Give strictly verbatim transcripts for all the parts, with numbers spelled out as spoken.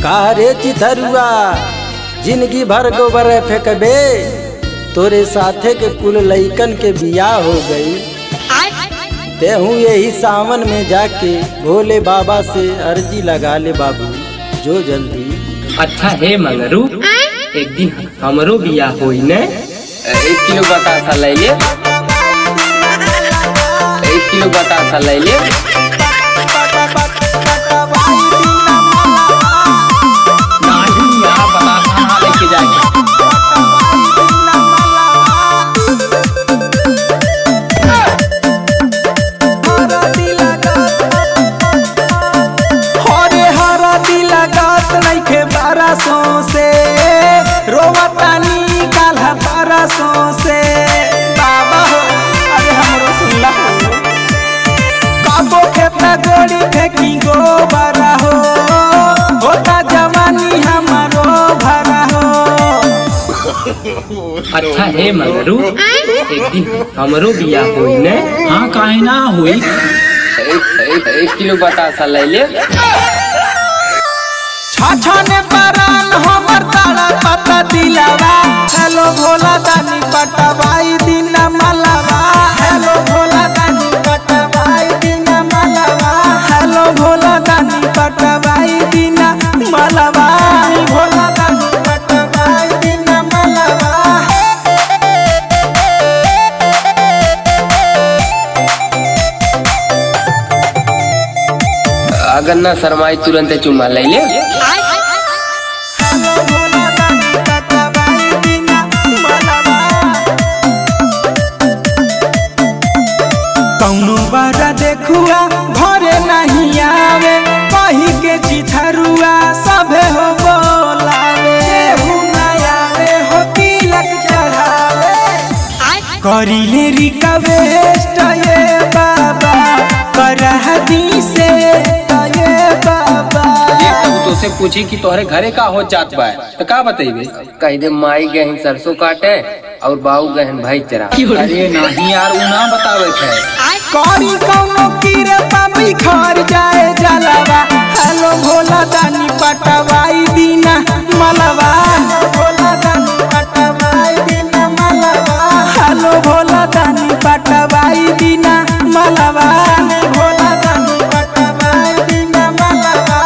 कारे चिथरुआ जिंदगी भर गोबर फेंकबे, तोरे साथे के कुल लइकन के बियाह हो गई। ते हूँ यही सावन में जाके भोले बाबा से अर्जी लगा ले बाबू, जो जल्दी। अच्छा है मंगरू, एक दिन हमरो बियाह होई ने। एक किलो बतासा ले ले, एक किलो बतासा ले ले। नहीं यहाँ बतासा लेके जाएगा। से रोवतानी काल्हा परसों से बाबा हो, अरे हमरो सुनला हो। काबो खेता गोड़ी फेंकी गोबरा हो, होता जवानी हमारो भरा हो। अच्छा है मंगरू, एक दिन हमरो बियाह होई ने। हाँ काहे ना हुई। एक, एक, एक किलो बतासा ले ले। छाछने परान हमर तारा पता दिलावा, हेलो भोला दानी पटवाई दीना मलावा। हेलो भोला दानी पटवाई दीना मलावा, हेलो भोला दानी पटवाई दीना मलावा, भोला दानी पटवाई दीना मलावा। अगर ना शर्माई तुरंत चुम्मा ले ले। कौनो बारा देखुआ घरे नहीं आवे, कही के चिथरुआ सभे हो बोलावे। आवे हो तिलक चढ़ावे, करिले रिक्वेस्ट ये बाबा, करह दी से ये बाबा। तो से पूछी कि तोहरे घरे का हो जात बा, तो का बतेबे? कह दे माई गहन सरसों काटे और बाऊ गहन भाई चरा। अरे नहीं यार, वो ना बतावे थे। करी कौनो कीरे पापी खर जाए जलवा, हेलो भोला दानी पटवाई दीना मलवा। भोला दानी पटवाई दीना मलवा, हेलो भोला दानी पटवाई दीना मलवा। भोला दानी पटवाई दीना मलवा।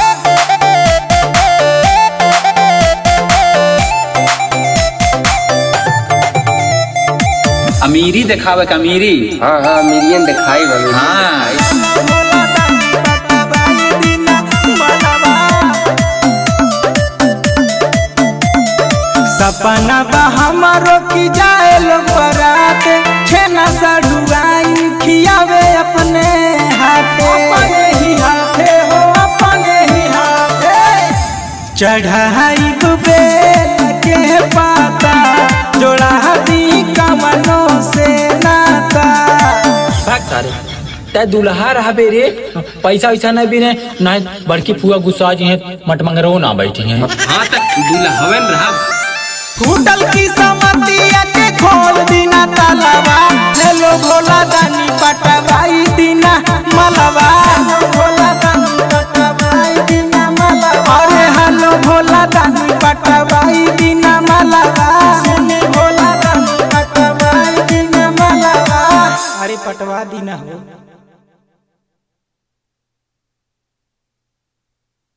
अमीरी दिखावे का अमीरी। हाँ हाँ मिलियन दिखाई बनी। हाँ सपना बा हमारो की जाए लोग बराते, छेना सडुआई खियावे अपने हाथे। अपने ही हाथे हो, अपने ही हाथे चढ़ाई डूबे के पाता, जोड़ा दी कमनो से नाता। भाग सारे ते दुल्हा रहबे रे, पैसा वैसा नहीं भी नहीं, बड़की फुआ गुस्सा जी है, मटमंगरो ना बैठी है। हाँ तक दुल्हवन रहा। टूटल की समतिया के खोल दीना तालावा, हेलो भोला दानी पटवाई दीना मलवा। भोला दानी